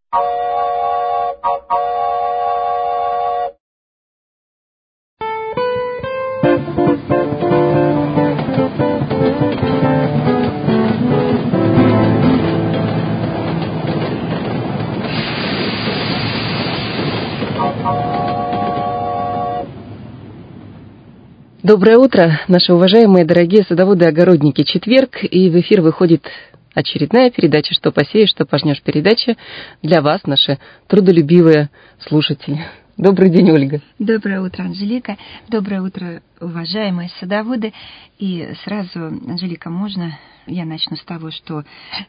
Доброе утро, наши уважаемые, дорогие садоводы-огородники. Четверг, и в эфир выходит очередная передача «Что посеешь, что пожнешь» передача для вас, наши трудолюбивые слушатели. Добрый день, Ольга. Доброе утро, Анжелика. Доброе утро, уважаемые садоводы. И сразу, Анжелика, можно я начну с того, что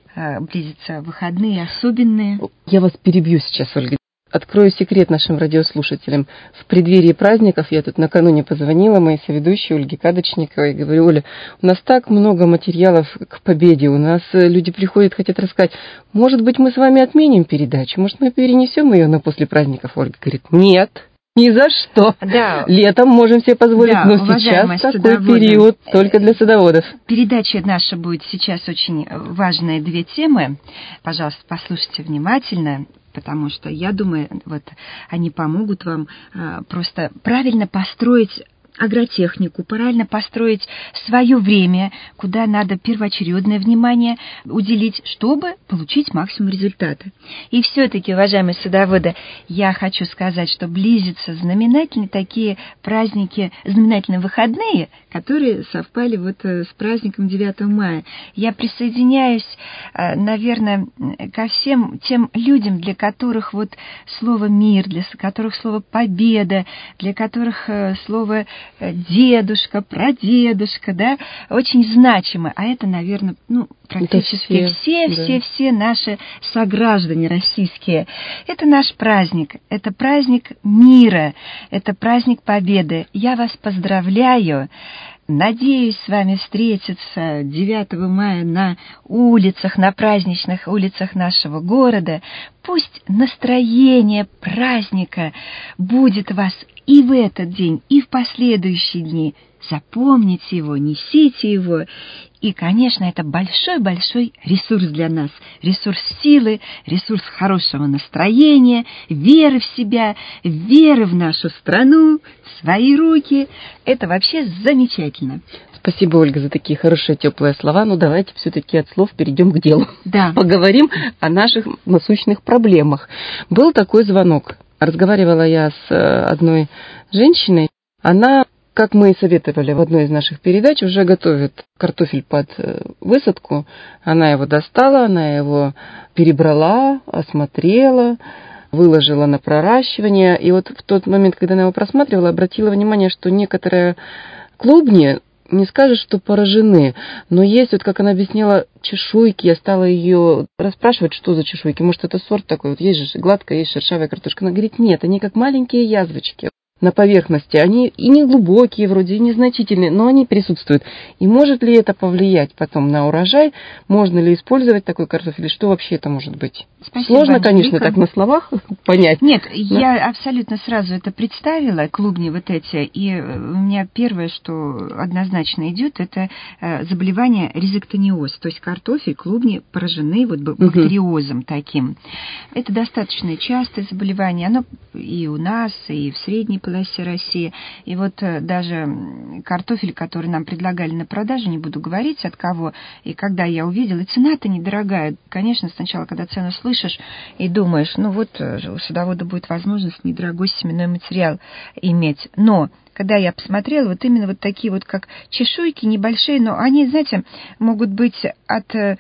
близятся выходные особенные? Я вас перебью сейчас, Ольга. Открою секрет нашим радиослушателям. В преддверии праздников я тут накануне позвонила моей соведущей Ольге Кадочниковой и говорю: Оля, у нас так много материалов к победе, у нас люди приходят, хотят рассказать. Может быть, мы с вами отменим передачу? Может, мы перенесем ее на после праздников? Ольга говорит: нет, ни за что. Да. Летом можем себе позволить, да, но сейчас такой период только для садоводов. Передача наша будет сейчас очень важные две темы. Пожалуйста, послушайте внимательно, потому что, я думаю, вот они помогут вам просто правильно построить агротехнику, правильно построить свое время, куда надо первоочередное внимание уделить, чтобы получить максимум результата. И все-таки, уважаемые садоводы, я хочу сказать, что близятся знаменательные такие праздники, знаменательные выходные, которые совпали вот с праздником 9 мая. Я присоединяюсь, наверное, ко всем тем людям, для которых вот слово «мир», для которых слово «победа», для которых слово дедушка, прадедушка, да, очень значимо. А это, наверное, практически все наши сограждане российские. Это наш праздник, это праздник мира, это праздник победы. Я вас поздравляю. Надеюсь с вами встретиться 9 мая на улицах, на праздничных улицах нашего города. Пусть настроение праздника будет вас и в этот день, и в последующие дни. Запомните его, несите его. И, конечно, это большой-большой ресурс для нас. Ресурс силы, ресурс хорошего настроения, веры в себя, веры в нашу страну, в свои руки. Это вообще замечательно. Спасибо, Ольга, за такие хорошие, теплые слова. Но давайте все-таки от слов перейдем к делу. Да. Поговорим о наших насущных проблемах. Был такой звонок. Разговаривала я с одной женщиной. Она, как мы и советовали в одной из наших передач, уже готовит картофель под высадку. Она его достала, она его перебрала, осмотрела, выложила на проращивание. И вот в тот момент, когда она его просматривала, обратила внимание, что некоторые клубни, не скажешь, что поражены, но есть, вот как она объяснила, чешуйки. Я стала ее расспрашивать, что за чешуйки. Может, это сорт такой, вот есть же гладкая, есть шершавая картошка. Она говорит: нет, они как маленькие язвочки на поверхности. Они и не глубокие вроде, и незначительные, но они присутствуют. И может ли это повлиять потом на урожай? Можно ли использовать такой картофель? И что вообще это может быть? Спасибо, сложно, Анжелика. Конечно, так на словах понять. Нет, я абсолютно сразу это представила, клубни вот эти, и у меня первое, что однозначно идет, это заболевание ризоктониоз, то есть картофель, клубни поражены вот бактериозом таким. Это достаточно частое заболевание, оно и у нас, и в средней полосе России. И вот даже картофель, который нам предлагали на продажу, не буду говорить от кого, и когда я увидела, цена-то недорогая. Конечно, сначала, когда цену слышишь и думаешь, ну вот у садовода будет возможность недорогой семенной материал иметь. Но когда я посмотрела, вот именно вот такие вот как чешуйки небольшие, но они, знаете, могут быть от 3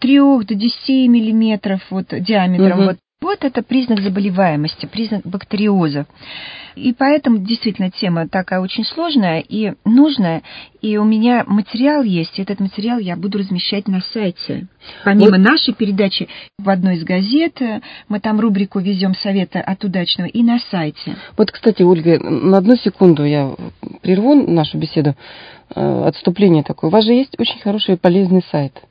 до 10 миллиметров вот диаметром. Вот это признак заболеваемости, признак бактериоза. И поэтому действительно тема такая очень сложная и нужная. И у меня материал есть, и этот материал я буду размещать на сайте. Помимо нашей передачи в одной из газет, мы там рубрику «Везем советы от удачного» и на сайте. Вот, кстати, Ольга, на одну секунду я прерву нашу беседу. Отступление такое. У вас же есть очень хороший и полезный сайт.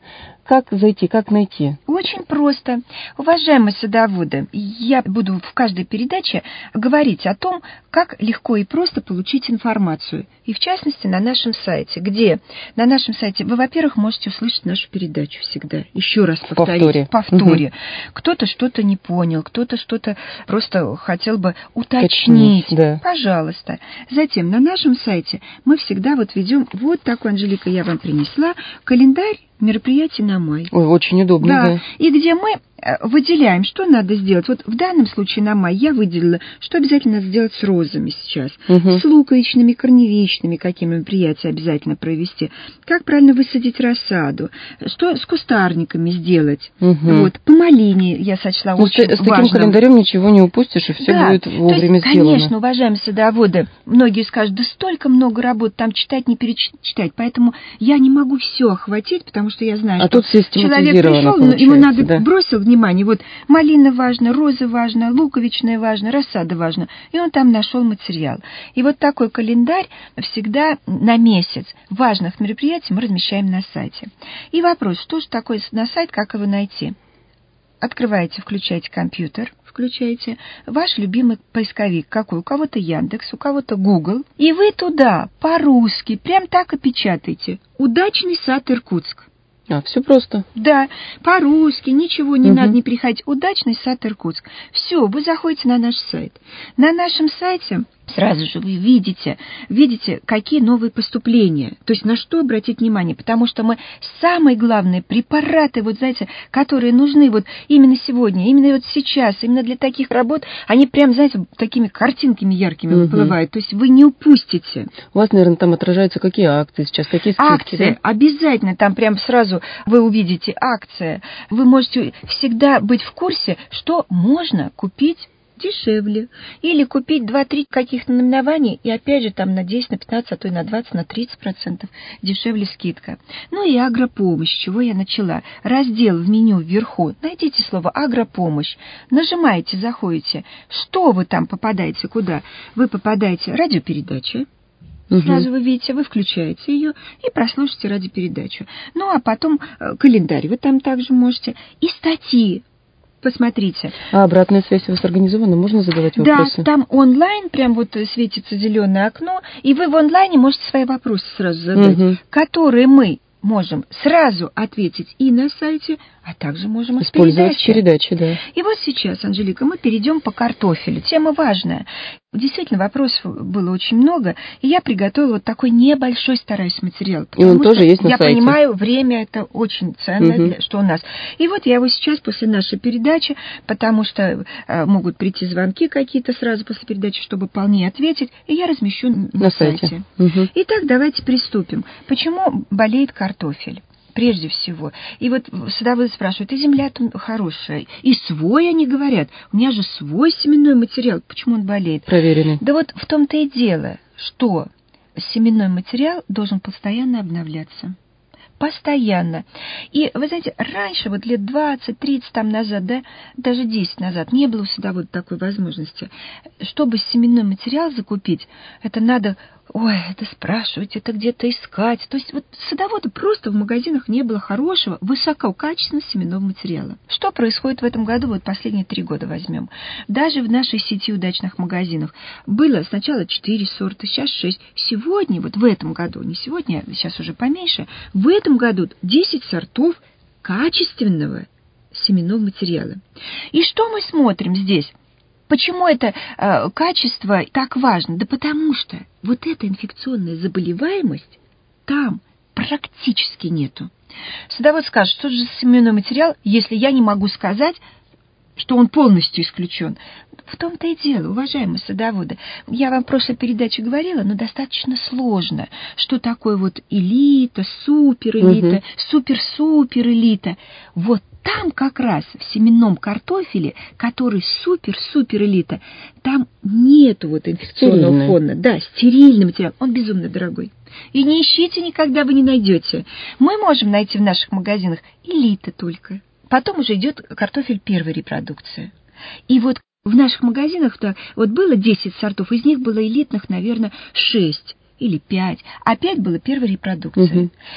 Как зайти, как найти? Очень просто. Уважаемые садоводы, я буду в каждой передаче говорить о том, как легко и просто получить информацию. И в частности на нашем сайте, где на нашем сайте вы, во-первых, можете услышать нашу передачу всегда. Еще раз повторить. Повторе. Угу. Кто-то что-то не понял, кто-то что-то просто хотел бы уточнить. Да. Пожалуйста. Затем на нашем сайте мы всегда вот ведем вот такой, Анжелика, я вам принесла, календарь мероприятий на май. Ой, очень удобно, да. И где мы выделяем, что надо сделать. Вот в данном случае на май я выделила, что обязательно надо сделать с розами сейчас, с луковичными, корневищными, какие мероприятия обязательно провести, как правильно высадить рассаду, что с кустарниками сделать. Вот, по малине я сочла очень важным. С таким календарем ничего не упустишь, и все будет вовремя сделано. Конечно, уважаемые садоводы, многие скажут, да столько много работ, там читать, не перечитать, поэтому я не могу все охватить, потому что я знаю, что человек пришел, ему надо бросил внимание, вот малина важна, роза важна, луковичная важна, рассада важна, и он там нашел материал. И вот такой календарь всегда на месяц важных мероприятий мы размещаем на сайте. И вопрос, что же такое на сайт, как его найти? Открываете, включаете компьютер, включаете ваш любимый поисковик, какой? У кого-то Яндекс, у кого-то Google, и вы туда по-русски прям так и печатаете. Удачный сад Иркутск. Все просто. Да, по-русски, ничего не надо, не приходить. Удачный сад Иркутск. Все, вы заходите на наш сайт. На нашем сайте сразу же вы видите, какие новые поступления, то есть на что обратить внимание, потому что мы самые главные препараты, вот знаете, которые нужны вот именно сегодня, именно вот сейчас, именно для таких работ, они прям, знаете, такими картинками яркими выплывают, то есть вы не упустите. У вас, наверное, там отражаются какие акции сейчас, какие скидки, акции, да? Обязательно, там прям сразу вы увидите акции, вы можете всегда быть в курсе, что можно купить дешевле. Или купить 2-3 каких-то наименований, и опять же там на 10, на 15, а то и на 20, на 30% дешевле скидка. Ну и агропомощь, с чего я начала. Раздел в меню вверху, найдите слово агропомощь, нажимаете, заходите. Что вы там попадаете, куда? Вы попадаете радиопередача. Сразу вы видите, вы включаете ее и прослушаете радиопередачу. Ну, а потом календарь вы там также можете. И статьи. Посмотрите. А обратная связь у вас организована? Можно задавать вопросы? Да, там онлайн, прям вот светится зеленое окно, и вы в онлайне можете свои вопросы сразу задать, которые мы можем сразу ответить и на сайте, а также можем использовать в передаче, да. И вот сейчас, Анжелика, мы перейдем по картофелю. Тема важная. Действительно, вопросов было очень много, и я приготовила вот такой небольшой, стараюсь, материал. И он тоже есть на сайте. Я понимаю, время это очень ценно, что у нас. И вот я его сейчас после нашей передачи, потому что могут прийти звонки какие-то сразу после передачи, чтобы полнее ответить, и я размещу на сайте. Итак, давайте приступим. Почему болеет картофель? Прежде всего. И вот садоводы спрашивают, и земля-то хорошая, и свой, они говорят, у меня же свой семенной материал, почему он болеет? Проверенный. Да вот в том-то и дело, что семенной материал должен постоянно обновляться. Постоянно. И, вы знаете, раньше, вот лет 20-30 там назад, да, даже 10 назад, не было у садовода такой возможности. Чтобы семенной материал закупить, это надо, это спрашивать, это где-то искать. То есть вот садоводу просто в магазинах не было хорошего, высококачественного семенного материала. Что происходит в этом году, вот последние 3 года возьмем. Даже в нашей сети удачных магазинов было сначала 4 сорта, сейчас 6. Сегодня, вот в этом году, не сегодня, сейчас уже поменьше, в этом году 10 сортов качественного семенного материала. И что мы смотрим здесь? Почему это качество так важно? Да потому что вот эта инфекционная заболеваемость там практически нету. Садовод скажет, что же за семенной материал, если я не могу сказать, что он полностью исключен. В том-то и дело, уважаемые садоводы. Я вам в прошлой передаче говорила, но достаточно сложно. Что такое вот элита, суперэлита, супер-супер-элита. Вот там как раз в семенном картофеле, который супер-супер-элита, там нету вот инфекционного фона. Да, стерильный материал, он безумно дорогой. И не ищите никогда, вы не найдете. Мы можем найти в наших магазинах элита только. Потом уже идет картофель первой репродукции. И вот в наших магазинах-то вот было 10 сортов, из них было элитных, наверное, 6 или 5, а 5 было первой репродукции.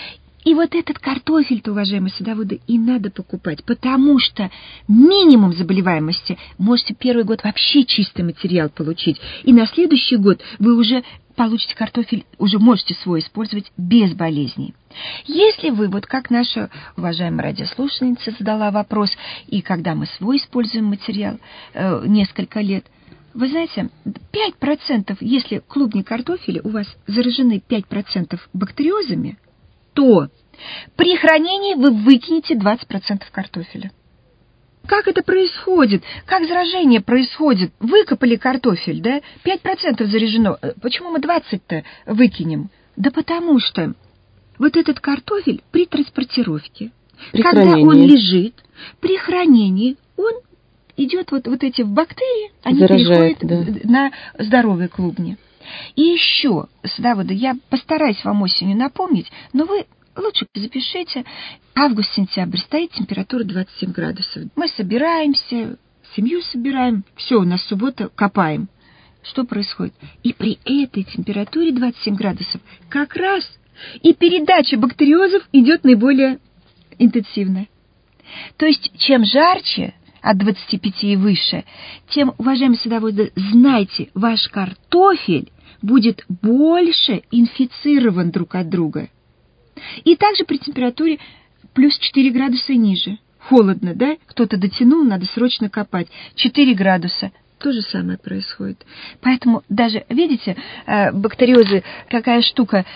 И вот этот картофель-то, уважаемые садоводы, и надо покупать, потому что минимум заболеваемости можете первый год вообще чистый материал получить, и на следующий год вы уже получите картофель, уже можете свой использовать без болезней. Если вы, вот как наша уважаемая радиослушательница задала вопрос, и когда мы свой используем материал несколько лет, вы знаете, 5%, если клубни картофеля у вас заражены 5% бактериозами, то при хранении вы выкинете 20% картофеля. Как это происходит? Как заражение происходит? Выкопали картофель, да? 5% заражено. Почему мы 20-то выкинем? Да потому что вот этот картофель при транспортировке, когда он лежит, при хранении, он идет вот эти бактерии, они заражает, переходят на здоровые клубни. И еще, садоводы, я постараюсь вам осенью напомнить, но вы лучше запишите. Август-сентябрь стоит температура 27 градусов. Мы собираемся, семью собираем, все, у нас суббота, копаем. Что происходит? И при этой температуре 27 градусов как раз и передача бактериозов идет наиболее интенсивно. То есть, чем жарче, от 25 и выше, тем, уважаемые садоводы, знайте, ваш картофель будет больше инфицирован друг от друга. И также при температуре плюс 4 градуса и ниже. Холодно, да? Кто-то дотянул, надо срочно копать. 4 градуса. То же самое происходит. Поэтому даже, видите, бактериозы, какая штука,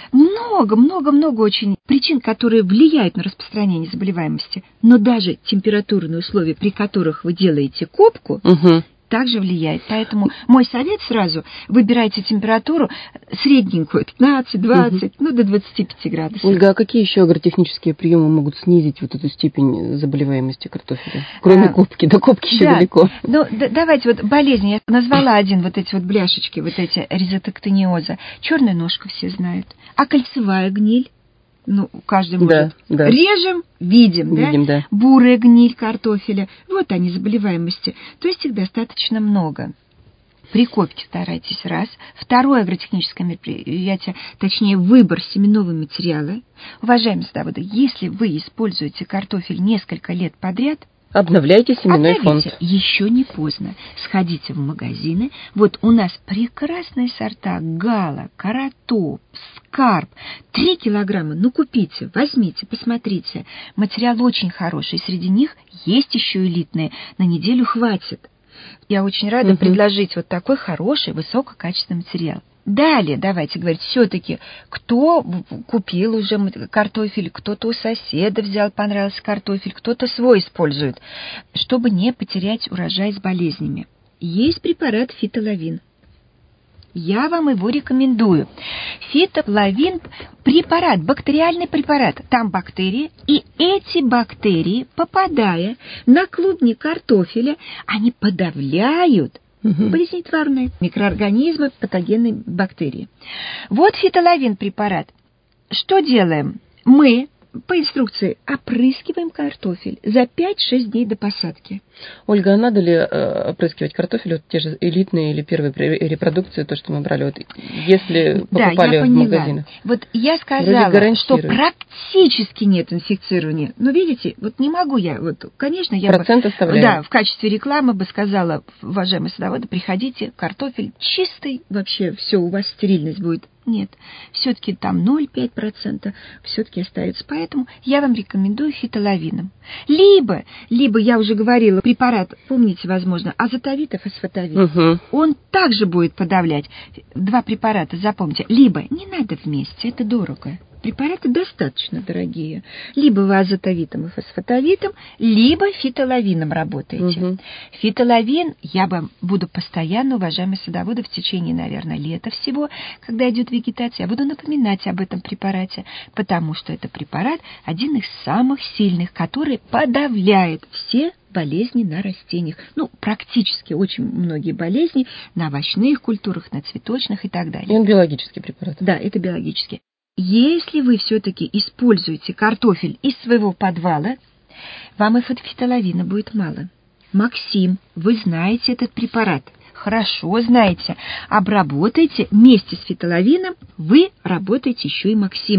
много очень причин, которые влияют на распространение заболеваемости. Но даже температурные условия, при которых вы делаете копку, также влияет. Поэтому мой совет сразу: выбирайте температуру средненькую, 15-20, до 25 градусов. Ольга, а какие еще агротехнические приемы могут снизить вот эту степень заболеваемости картофеля? Кроме копки, до копки еще далеко. Ну, давайте вот болезни. Я назвала один, вот эти вот бляшечки, вот эти резотоктониоза. Черная ножка все знают. А кольцевая гниль? Ну, каждый может. Да. Режем, видим, да? Бурая гниль картофеля. Вот они, заболеваемости. То есть их достаточно много. При копке старайтесь, раз. Второе агротехническое мероприятие, точнее выбор семенного материала. Уважаемые садоводы, если вы используете картофель несколько лет подряд, обновляйте семенной фонд. Еще не поздно. Сходите в магазины. Вот у нас прекрасные сорта Гала, Каратоп, Скарп. 3 килограмма. Ну, купите, возьмите, посмотрите. Материал очень хороший. Среди них есть еще элитные. На неделю хватит. Я очень рада предложить вот такой хороший, высококачественный материал. Далее, давайте говорить, все-таки, кто купил уже картофель, кто-то у соседа взял, понравился картофель, кто-то свой использует, чтобы не потерять урожай с болезнями. Есть препарат фитолавин. Я вам его рекомендую. Фитолавин – препарат, бактериальный препарат. Там бактерии, и эти бактерии, попадая на клубни картофеля, они подавляют болезнетворные микроорганизмы, патогенные бактерии. Вот фитолавин препарат. Что делаем? Мы по инструкции опрыскиваем картофель за 5-6 дней до посадки. Ольга, а надо ли опрыскивать картофель, вот те же элитные или первые репродукции, то, что мы брали, вот, если покупали в магазинах? Вот я сказала, что практически нет инфицирования. Но видите, вот не могу я, вот, конечно, я процент оставляю. Да, в качестве рекламы бы сказала, уважаемые садоводы, приходите, картофель чистый, вообще все, у вас стерильность будет. Нет, все-таки там 0,5% все-таки остается. Поэтому я вам рекомендую фитолавином. Либо я уже говорила, препарат, помните, возможно, азотовит и фосфатовит. Он также будет подавлять. 2 препарата, запомните. Либо не надо вместе, это дорого. Препараты достаточно дорогие. Либо вы азотовитом и фосфатовитом, либо фитолавином работаете. Фитолавин я вам буду постоянно, уважаемые садоводы, в течение, наверное, лета всего, когда идет вегетация, я буду напоминать об этом препарате, потому что это препарат один из самых сильных, который подавляет все болезни на растениях. Ну, практически очень многие болезни на овощных культурах, на цветочных и так далее. И он биологический препарат. Да, это биологический. Если вы все-таки используете картофель из своего подвала, вам и фитолавина будет мало. Максим, вы знаете этот препарат, хорошо знаете. Обработайте вместе с фитолавином, вы работаете еще и Максимом.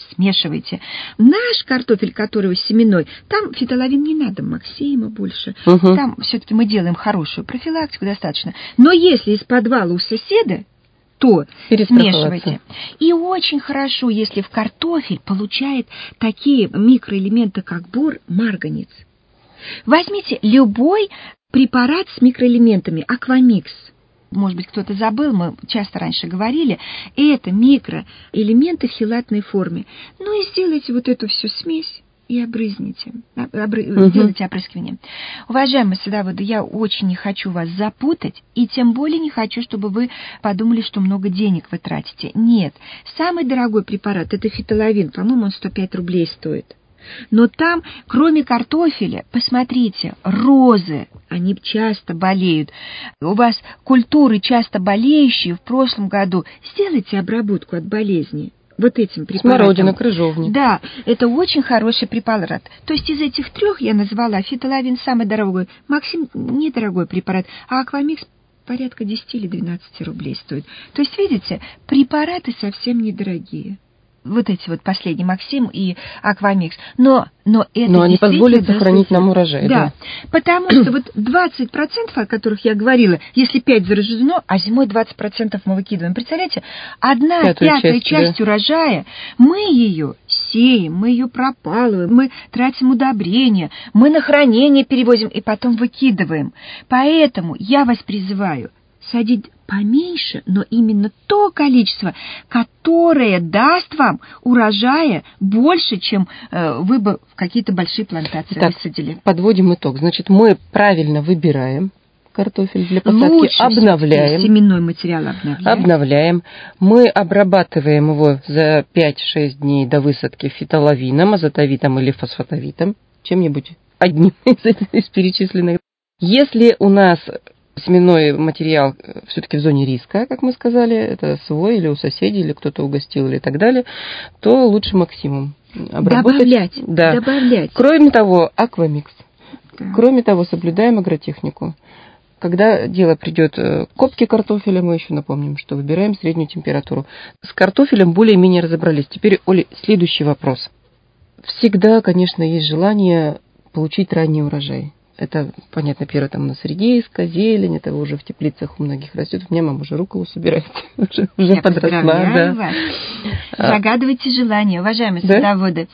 смешивайте. Наш картофель, который семенной, там фитоловин не надо, Максима больше. Там все-таки мы делаем хорошую профилактику достаточно. Но если из подвала у соседа, то смешивайте. И очень хорошо, если в картофель получает такие микроэлементы, как бор, марганец. Возьмите любой препарат с микроэлементами, Аквамикс. Может быть, кто-то забыл, мы часто раньше говорили, это микроэлементы в хелатной форме. Ну и сделайте вот эту всю смесь и обрызните, сделайте опрыскивание. Уважаемые садоводы, я очень не хочу вас запутать, и тем более не хочу, чтобы вы подумали, что много денег вы тратите. Нет, самый дорогой препарат – это фитоловин, по-моему, он 105 рублей стоит. Но там, кроме картофеля, посмотрите, розы, они часто болеют. У вас культуры часто болеющие в прошлом году. Сделайте обработку от болезни вот этим препаратом. Смородина, крыжовник. Да, это очень хороший препарат. То есть из этих трех я назвала фитоловин самый дорогой, Максим недорогой препарат, а Аквамикс порядка 10 или 12 рублей стоит. То есть, видите, препараты совсем недорогие. Вот эти вот последний Максим и Аквамикс. Но это они позволят сохранить нам урожай. Да, потому что вот 20%, о которых я говорила, если 5 заражено, а зимой 20% мы выкидываем. Представляете, 1/5 часть урожая, мы ее сеем, мы ее пропалываем, мы тратим удобрения, мы на хранение перевозим и потом выкидываем. Поэтому я вас призываю садить поменьше, но именно то количество, которое даст вам урожая больше, чем вы бы в какие-то большие плантации высадили. Подводим итог. Значит, мы правильно выбираем картофель для посадки, лучше обновляем. Семенной материал обновляем. Мы обрабатываем его за 5-6 дней до высадки фитоловином, азотовитом или фосфатовитом, чем-нибудь одним из перечисленных. Если у нас семенной материал все-таки в зоне риска, как мы сказали, это свой или у соседей, или кто-то угостил, или так далее, то лучше максимум обработать. Добавлять. Кроме того, Аквамикс. Да. Кроме того, соблюдаем агротехнику. Когда дело придет к копке картофеля, мы еще напомним, что выбираем среднюю температуру. С картофелем более-менее разобрались. Теперь, Оля, следующий вопрос. Всегда, конечно, есть желание получить ранний урожай. Это, понятно, первое, там у нас редиска, зелень, это уже в теплицах у многих растет. У меня мама уже рукколу собирает, уже подросла. Вас. Загадывайте желание, уважаемые садоводы.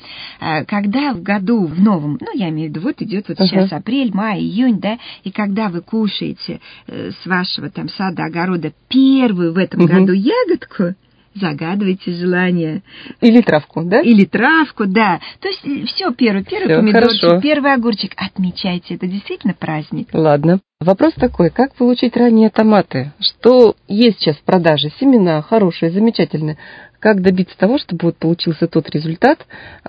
Когда в году, в новом, я имею в виду, вот идет сейчас апрель, май, июнь, да, и когда вы кушаете с вашего там сада, огорода первую в этом году ягодку, загадывайте желание. Или травку, да? Или травку, да. То есть все, первый помидорчик, первый огурчик. Отмечайте, это действительно праздник. Ладно. Вопрос такой, как получить ранние томаты? Что есть сейчас в продаже? Семена хорошие, замечательные. Как добиться того, чтобы вот получился тот результат,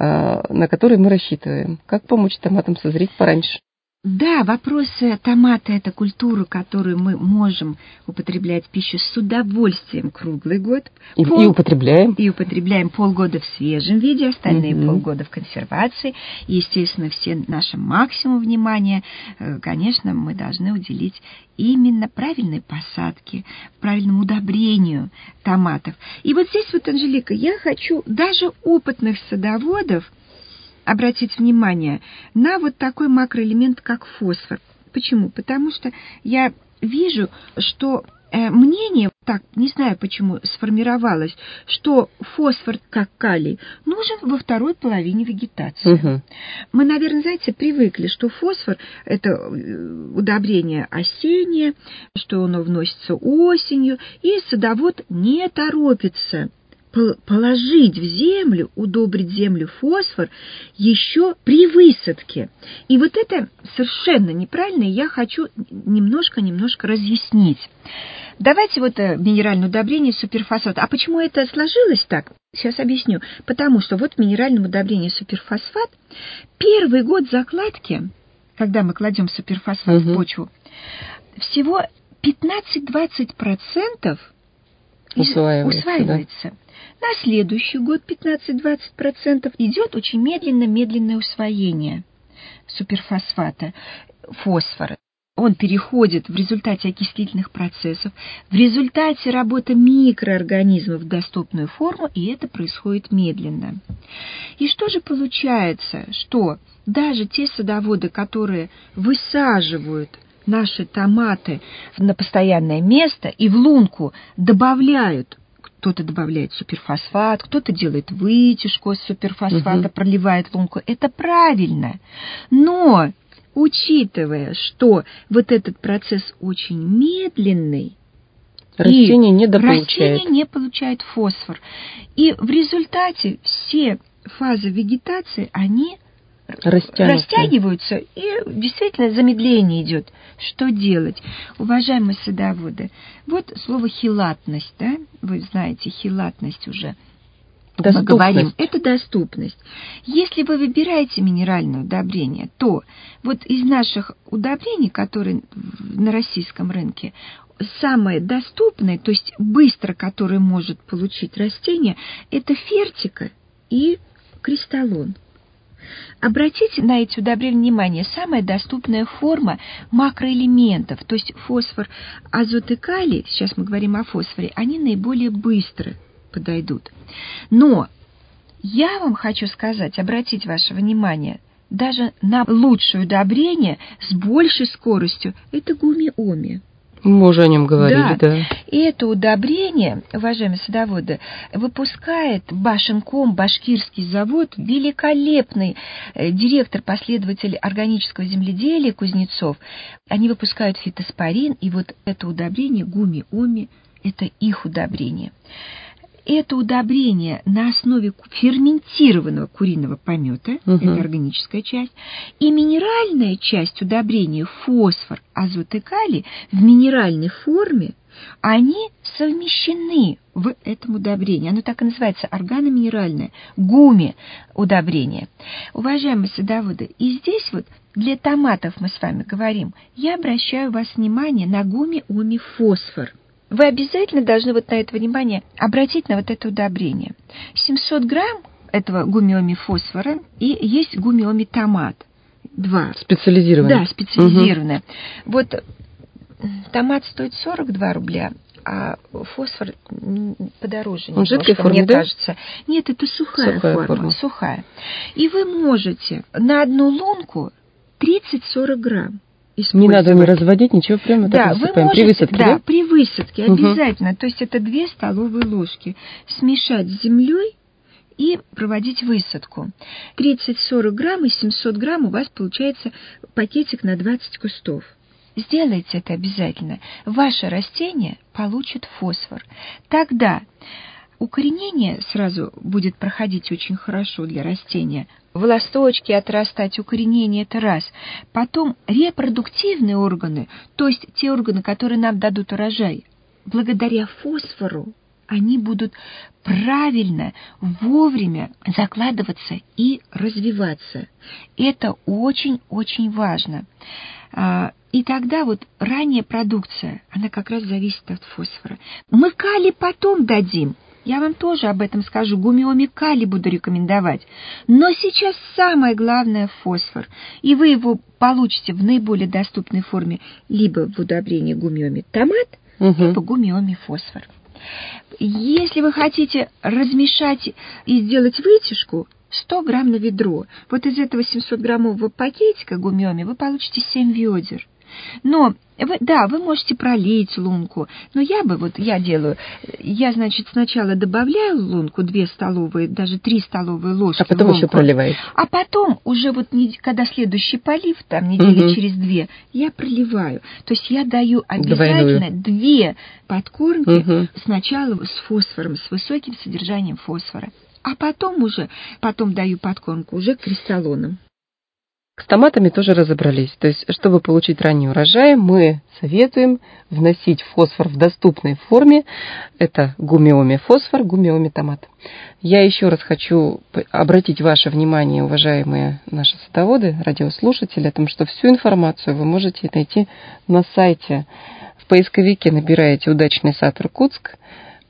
на который мы рассчитываем? Как помочь томатам созреть пораньше? Да, вопросы томата – это культура, которую мы можем употреблять в пищу с удовольствием круглый год. И употребляем. И употребляем полгода в свежем виде, остальные полгода в консервации. И, естественно, все наше максимум внимания, конечно, мы должны уделить именно правильной посадке, правильному удобрению томатов. И вот здесь вот, Анжелика, я хочу даже опытных садоводов обратить внимание на вот такой макроэлемент, как фосфор. Почему? Потому что я вижу, что мнение, так, не знаю почему, сформировалось, что фосфор, как калий, нужен во второй половине вегетации. Мы, наверное, знаете, привыкли, что фосфор – это удобрение осеннее, что оно вносится осенью, и садовод не торопится положить в землю, удобрить землю фосфор еще при высадке. И вот это совершенно неправильно, и я хочу немножко разъяснить. Давайте вот минеральное удобрение суперфосфат. А почему это сложилось так? Сейчас объясню. Потому что вот в минеральном удобрении суперфосфат первый год закладки, когда мы кладем суперфосфат в почву, всего 15-20% усваивается. Да? На следующий год 15-20% идет очень медленное усвоение суперфосфата, фосфора. Он переходит в результате окислительных процессов, в результате работы микроорганизмов в доступную форму, и это происходит медленно. И что же получается, что даже те садоводы, которые высаживают наши томаты на постоянное место и в лунку добавляют, кто-то добавляет суперфосфат, кто-то делает вытяжку из суперфосфата, проливает в лунку, это правильно, но учитывая, что вот этот процесс очень медленный, растение не получает фосфор. И в результате все фазы вегетации, они растягиваются, и действительно замедление идет. Что делать? Уважаемые садоводы, вот слово хилатность, да? Вы знаете, хилатность уже. Мы говорим, это доступность. Если вы выбираете минеральное удобрение, то вот из наших удобрений, которые на российском рынке, самое доступное, то есть быстро, которое может получить растение, это фертика и кристаллон. Обратите на эти удобрения внимание. Самая доступная форма макроэлементов, то есть фосфор, азот и калий, сейчас мы говорим о фосфоре, они наиболее быстро подойдут. Но я вам хочу сказать, обратить ваше внимание даже на лучшее удобрение с большей скоростью, это гумиоми. Мы уже о нем говорили, да. И это удобрение, уважаемые садоводы, выпускает Башинком, башкирский завод, великолепный директор, последователь органического земледелия Кузнецов. Они выпускают фитоспорин, и вот это удобрение гумиоми, это их удобрение. Это удобрение на основе ферментированного куриного помета, это органическая часть, и минеральная часть удобрения, фосфор, азот и калий, в минеральной форме, они совмещены в этом удобрении. Оно так и называется, органоминеральное, гуми-удобрение. Уважаемые садоводы, и здесь вот для томатов мы с вами говорим, я обращаю вас внимание на гумиоми-фосфор. Вы обязательно должны вот на это внимание обратить на вот это удобрение. 700 грамм этого гумиоми-фосфора и есть гумиоми-томат. 2. Специализированное. Да, специализированное. Вот томат стоит 42 рубля, а фосфор подороже. Он в жидкой форме, мне да? кажется. Нет, это сухая форма. Сухая. И вы можете на одну лунку 30-40 грамм. Не надо не разводить, ничего, прямо так высыпаем. При высадке, да? Да, при высадке обязательно. То есть это 2 столовые ложки. Смешать с землей и проводить высадку. 30-40 грамм и 700 грамм у вас получается пакетик на 20 кустов. Сделайте это обязательно. Ваше растение получит фосфор. Тогда укоренение сразу будет проходить очень хорошо для растения. Волосточки отрастать, укоренение – это раз. Потом репродуктивные органы, то есть те органы, которые нам дадут урожай, благодаря фосфору они будут правильно, вовремя закладываться и развиваться. Это очень-очень важно. И тогда вот ранняя продукция, она как раз зависит от фосфора. Мы калий потом дадим. Я вам тоже об этом скажу. Гумиоми калий буду рекомендовать. Но сейчас самое главное – фосфор. И вы его получите в наиболее доступной форме либо в удобрении гумиоми томат, либо гумиоми фосфор. Если вы хотите размешать и сделать вытяжку, 100 грамм на ведро. Вот из этого 700-граммового пакетика гумиоми вы получите 7 ведер. Но, вы можете пролить лунку, но я делаю, значит, сначала добавляю в лунку 2 столовые, даже 3 столовые ложки. А потом еще проливаете. А потом уже когда следующий полив, там недели через 2, я проливаю. То есть я даю обязательно 2 подкормки сначала с фосфором, с высоким содержанием фосфора, а потом даю подкормку уже кристаллоном. С томатами тоже разобрались. То есть, чтобы получить ранний урожай, мы советуем вносить фосфор в доступной форме. Это гумиоми-фосфор, гумиоми-томат. Я еще раз хочу обратить ваше внимание, уважаемые наши садоводы, радиослушатели, о том, что всю информацию вы можете найти на сайте. В поисковике набираете «Удачный сад Иркутск».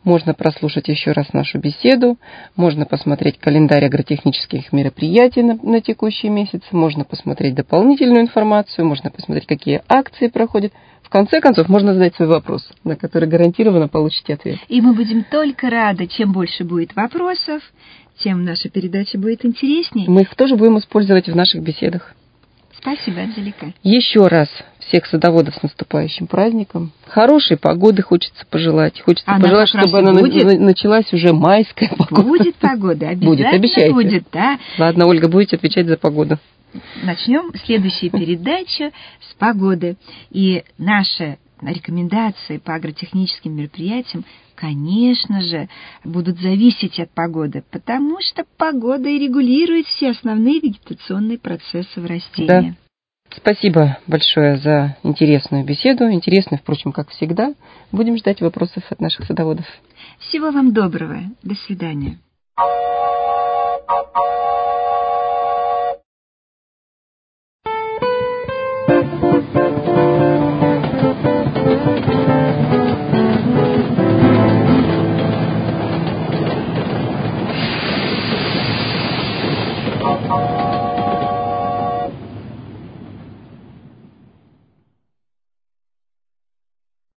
можно прослушать еще раз нашу беседу, можно посмотреть календарь агротехнических мероприятий на текущий месяц, можно посмотреть дополнительную информацию, можно посмотреть, какие акции проходят. В конце концов, можно задать свой вопрос, на который гарантированно получите ответ. И мы будем только рады, чем больше будет вопросов, тем наша передача будет интереснее. Мы их тоже будем использовать в наших беседах. Спасибо, Анжелика. Еще раз всех садоводов с наступающим праздником. Хорошей погоды хочется пожелать. Хочется пожелать, чтобы она началась уже майская погода. Будет погода, обязательно будет, обещайте. Будет, да. Ладно, Ольга, будете отвечать за погоду. Начнем следующую передачу с погоды. И наши рекомендации по агротехническим мероприятиям, конечно же, будут зависеть от погоды, потому что погода и регулирует все основные вегетационные процессы в растении. Да. Спасибо большое за интересную беседу. Интересную, впрочем, как всегда. Будем ждать вопросов от наших садоводов. Всего вам доброго. До свидания.